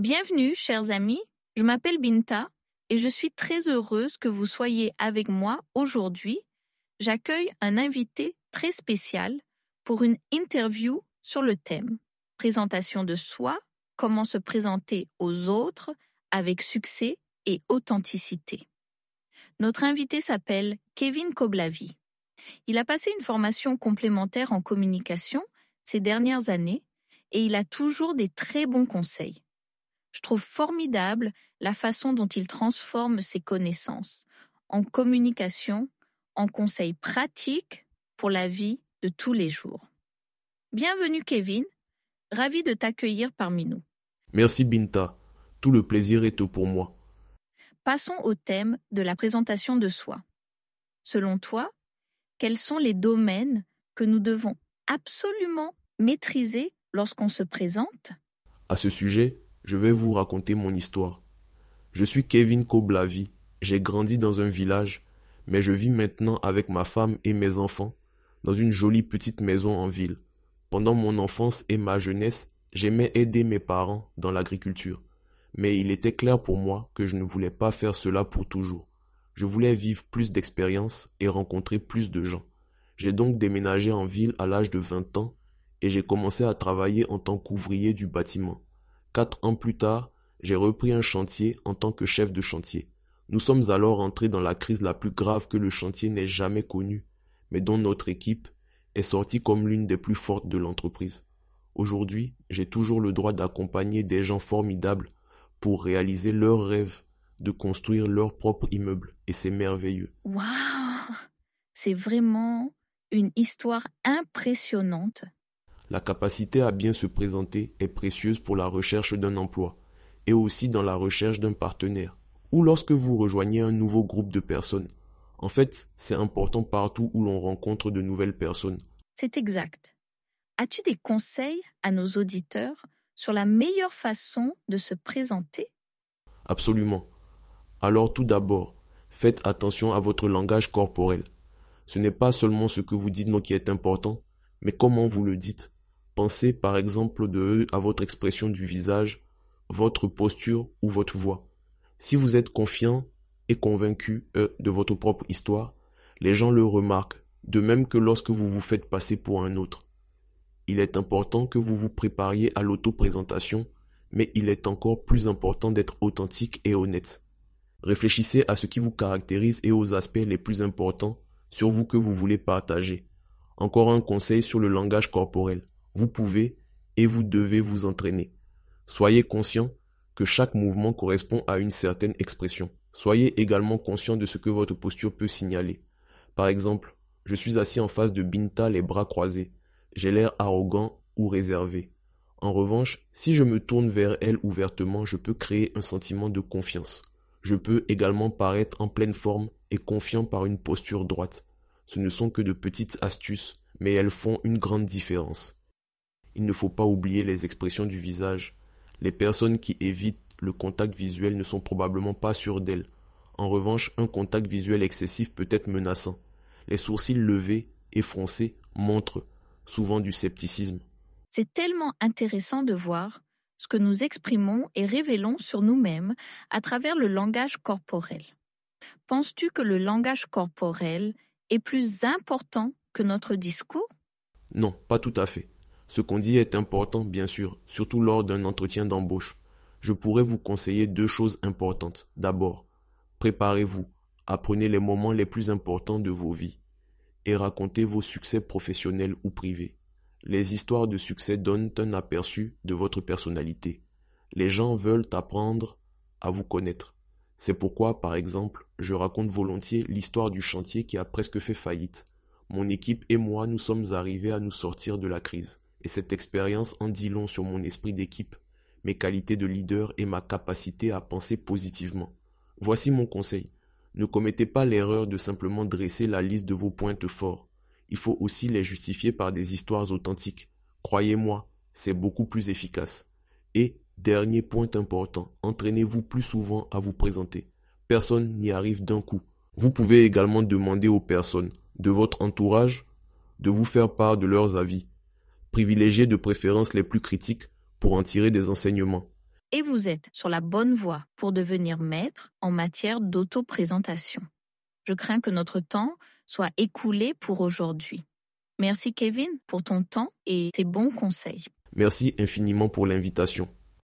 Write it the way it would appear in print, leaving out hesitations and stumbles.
Bienvenue, chers amis, je m'appelle Binta et je suis très heureuse que vous soyez avec moi aujourd'hui. J'accueille un invité très spécial pour une interview sur le thème « Présentation de soi, comment se présenter aux autres avec succès et authenticité ». Notre invité s'appelle Kevin Koblavi. Il a passé une formation complémentaire en communication ces dernières années et il a toujours des très bons conseils. Je trouve formidable la façon dont il transforme ses connaissances en communication, en conseils pratiques pour la vie de tous les jours. Bienvenue Kevin, ravi de t'accueillir parmi nous. Merci Binta, tout le plaisir est tout pour moi. Passons au thème de la présentation de soi. Selon toi, quels sont les domaines que nous devons absolument maîtriser lorsqu'on se présente? À ce sujet, je vais vous raconter mon histoire. Je suis Kevin Koblavi, j'ai grandi dans un village, mais je vis maintenant avec ma femme et mes enfants dans une jolie petite maison en ville. Pendant mon enfance et ma jeunesse, j'aimais aider mes parents dans l'agriculture, mais il était clair pour moi que je ne voulais pas faire cela pour toujours. Je voulais vivre plus d'expériences et rencontrer plus de gens. J'ai donc déménagé en ville à l'âge de 20 ans et j'ai commencé à travailler en tant qu'ouvrier du bâtiment. 4 ans plus tard, j'ai repris un chantier en tant que chef de chantier. Nous sommes alors entrés dans la crise la plus grave que le chantier n'ait jamais connue, mais dont notre équipe est sortie comme l'une des plus fortes de l'entreprise. Aujourd'hui, j'ai toujours le droit d'accompagner des gens formidables pour réaliser leur rêve de construire leur propre immeuble, et c'est merveilleux. Waouh! C'est vraiment une histoire impressionnante. La capacité à bien se présenter est précieuse pour la recherche d'un emploi et aussi dans la recherche d'un partenaire ou lorsque vous rejoignez un nouveau groupe de personnes. En fait, c'est important partout où l'on rencontre de nouvelles personnes. C'est exact. As-tu des conseils à nos auditeurs sur la meilleure façon de se présenter? Absolument. Alors tout d'abord, faites attention à votre langage corporel. Ce n'est pas seulement ce que vous dites qui est important, mais comment vous le dites. Pensez par exemple à votre expression du visage, votre posture ou votre voix. Si vous êtes confiant et convaincu de votre propre histoire, les gens le remarquent, de même que lorsque vous vous faites passer pour un autre. Il est important que vous vous prépariez à l'auto-présentation, mais il est encore plus important d'être authentique et honnête. Réfléchissez à ce qui vous caractérise et aux aspects les plus importants sur vous que vous voulez partager. Encore un conseil sur le langage corporel. Vous pouvez et vous devez vous entraîner. Soyez conscient que chaque mouvement correspond à une certaine expression. Soyez également conscient de ce que votre posture peut signaler. Par exemple, je suis assis en face de Binta les bras croisés. J'ai l'air arrogant ou réservé. En revanche, si je me tourne vers elle ouvertement, je peux créer un sentiment de confiance. Je peux également paraître en pleine forme et confiant par une posture droite. Ce ne sont que de petites astuces, mais elles font une grande différence. Il ne faut pas oublier les expressions du visage. Les personnes qui évitent le contact visuel ne sont probablement pas sûres d'elles. En revanche, un contact visuel excessif peut être menaçant. Les sourcils levés et froncés montrent souvent du scepticisme. C'est tellement intéressant de voir ce que nous exprimons et révélons sur nous-mêmes à travers le langage corporel. Penses-tu que le langage corporel est plus important que notre discours? Non, pas tout à fait. Ce qu'on dit est important, bien sûr, surtout lors d'un entretien d'embauche. Je pourrais vous conseiller 2 choses importantes. D'abord, préparez-vous, apprenez les moments les plus importants de vos vies et racontez vos succès professionnels ou privés. Les histoires de succès donnent un aperçu de votre personnalité. Les gens veulent apprendre à vous connaître. C'est pourquoi, par exemple, je raconte volontiers l'histoire du chantier qui a presque fait faillite. Mon équipe et moi, nous sommes arrivés à nous sortir de la crise. Et cette expérience en dit long sur mon esprit d'équipe, mes qualités de leader et ma capacité à penser positivement. Voici mon conseil. Ne commettez pas l'erreur de simplement dresser la liste de vos points forts. Il faut aussi les justifier par des histoires authentiques. Croyez-moi, c'est beaucoup plus efficace. Et, dernier point important, entraînez-vous plus souvent à vous présenter. Personne n'y arrive d'un coup. Vous pouvez également demander aux personnes de votre entourage de vous faire part de leurs avis. Privilégiez de préférence les plus critiques pour en tirer des enseignements. et vous êtes sur la bonne voie pour devenir maître en matière d'auto-présentation. Je crains que notre temps soit écoulé pour aujourd'hui. Merci Kevin pour ton temps et tes bons conseils. Merci infiniment pour l'invitation.